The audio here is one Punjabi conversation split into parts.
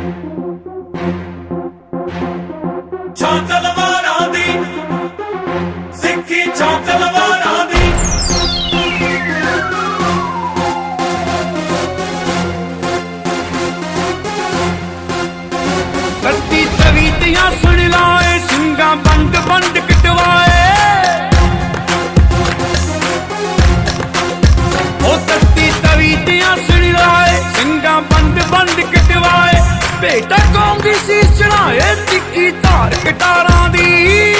ਛਾਂ ਤਲਵਾਰਾਂ ਦੀ ਸਿੱਖੀ ਛਾਂ ਤਲਵਾਰਾਂ ਦੀ ਕੱਤੀ ਤਵੀ ਦੀਆਂ ਸੁਣ ਲਾਏ ਸਿੰਘਾਂ ਬੰਦ ਬੰਦ ਕਟਵਾਏ ਉਹ ਕੱਤੀ ਤਵੀ ਦੀਆਂ ਸੁਣ ਲਾਏ ਸਿੰਘਾਂ ਬੰਦ ਬੰਦ ਕਟਵਾਏ ਭੇਟਾ ਕੌਂਗੀ ਸੀ ਚੜਾਏ ਤਿੱਖੀ ਧਾਰ ਕਟਾਰਾਂ ਦੀ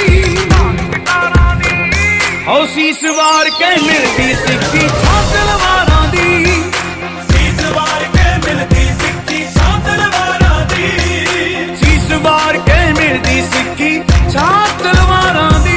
ਹੋ ਸੀਸ ਵਾਰ ਕੇ ਮਿਲਦੀ ਸਿੱਖੀ ਛਾਂ ਤਲਵਾਰਾਂ ਦੀ ਸੀਸ ਵਾਰ ਕੇ ਮਿਲਦੀ ਸਿੱਖੀ ਛਾਂ ਤਲਵਾਰਾਂ ਦੀ ਸੀਸ ਵਾਰ ਕੇ ਮਿਲਦੀ ਸਿੱਖੀ ਛਾਂ ਤਲਵਾਰਾਂ ਦੀ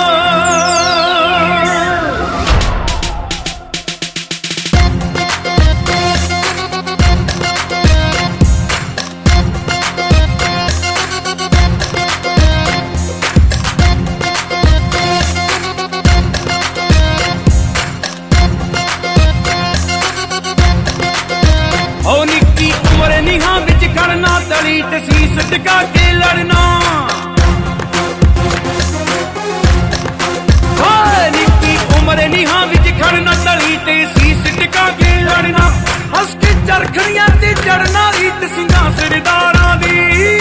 ਉਹ ਨਿੱਕੀ ਉਮਰ ਨਿਹਾਂ ਵਿੱਚ ਖੜਨਾ ਤਲੀ ਤੇ ਸੀਸ ਟਿਕਾ ਕੇ ਲੜਨਾ ਓਏ ਨਿੱਕੀ ਉਮਰ ਨਿਹਾਂ ਵਿੱਚ ਖੜਨਾ ਤਲੀ ਤੇ ਸੀਸ ਟਿਕਾ ਕੇ ਲੜਨਾ ਹੱਸ ਕੇ ਚਰਖੜੀਆਂ ਤੇ ਚੜਨਾ ਰੀਤ ਸਿੰਘਾਂ ਸਰਦਾਰਾਂ ਦੀ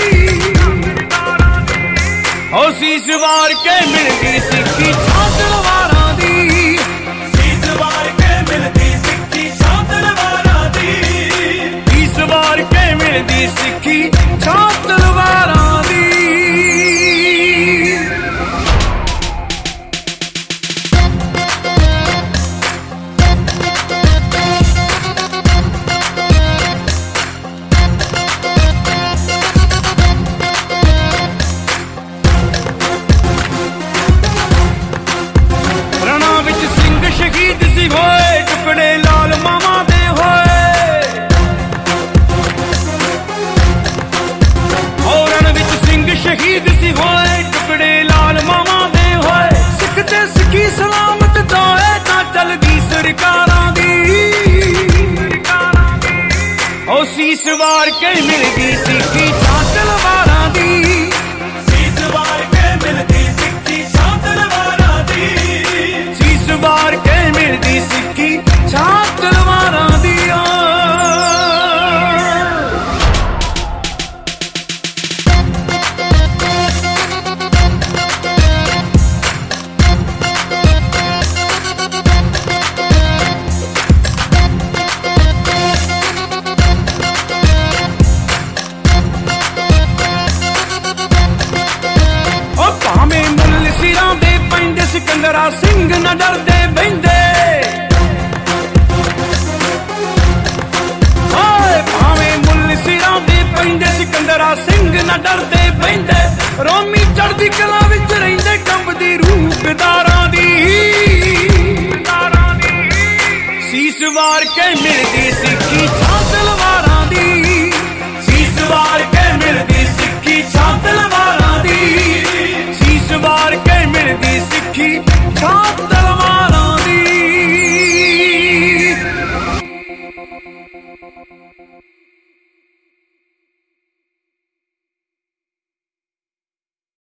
ਉਹ ਸੀਸ ਵਾਰ ਕੇ ਮਿਲਦੀ ਸਿੱਖੀ ਛਾਂ ਤਲਵਾਰਾਂ ਦੀ ਸੀਸ ਵਾਰ ਕੇ ਮਿਲਦੀ ਸਿੱਖੀ ਛਾਂ ਤਲਵਾਰਾਂ ਦੀ ਸੀਸ ਵਾਰ ਕੇ ਮਿਲਦੀ ਸਿੱਖੀ ਛਾਂ ਤਲਵਾਰਾਂ ਦੀ ਰਣਾਂ ਵਿੱਚ ਸਿੰਘ ਸ਼ਹੀਦ ਸੀ ਹੋਏ ਟੁਕੜੇ ਲਾਲ ਮਾਵਾਂ ਦੇ ਹੋਏ ਰਣ ਵਿੱਚ ਸਿੰਘ ਸ਼ਹੀਦ ਸੀ ਹੋਏ ਟੁਕੜੇ ਲਾਲ ਮਾਵਾਂ ਦੇ ਹੋਏ ਸਿੱਖ ਤੇ ਸਿੱਖੀ ਸਲਾਮਤ ਦੋਏ ਤਾਂ ਚੱਲਦੀ ਸਰਕਾਰਾਂ ਦੀ ਉਹ ਸੀਸ ਵਾਰ ਕੇ ਮਿਲਦੀ ਸਿੱਖੀ ਛਾਂ ਤਲਵਾਰਾਂ ਦੀ ਸੀਸ ਵਾਰ ਕੇ ਮਿਲਦੀ ਸਿੱਖੀ ਛਾਂ ਤਲਵਾਰਾਂ ਦੀ ਸੀਸ ਵਾਰ ਕੇ ਮਿਲਦੀ ਸਿੱਖੀ ਛਾਂ ਤਲਵਾਰਾਂ ਦੀ ਉਹ ਭਾਵੇਂ ਮੁੱਲ ਸਿਰਾਂ ਦੇ ਪੈਂਦੇ ਸਿਕੰਦਰਾ ਸਿੰਘ ਨਾ ਡਰਦੇ ਬਹਿੰਦੇ ਓਏ ਭਾਵੇਂ ਮੁੱਲ ਸਿਰਾਂ ਦੇ ਪੈਂਦੇ ਸਿਕੰਦਰਾ ਸਿੰਘ ਨਾ ਡਰਦੇ ਬਹਿੰਦੇ ਰੋਮੀ ਚੜ੍ਹਦੀ ਕਲਾ ਵਿੱਚ ਰਹਿੰਦੇ ਕੰਬਦੀ ਰੂਹ ਗਦਾਰਾਂ ਦੀ ਸੀਸ ਵਾਰ ਕੇ ਮਿਲਦੀ ਸਿੱਖੀ ਛਾਂ ਤਲਵਾਰਾਂ ਦੀ ਸੀਸ ਵਾਰ ਕੇ ਮਿਲਦੀ ਸਿੱਖੀ ਛਾਂ ਤਲਵਾਰਾਂ ਦੀ ਸੀਸ ਵਾਰ ਕੇ ਮਿਲਦੀ ਸਿੱਖੀ ਛਾਂ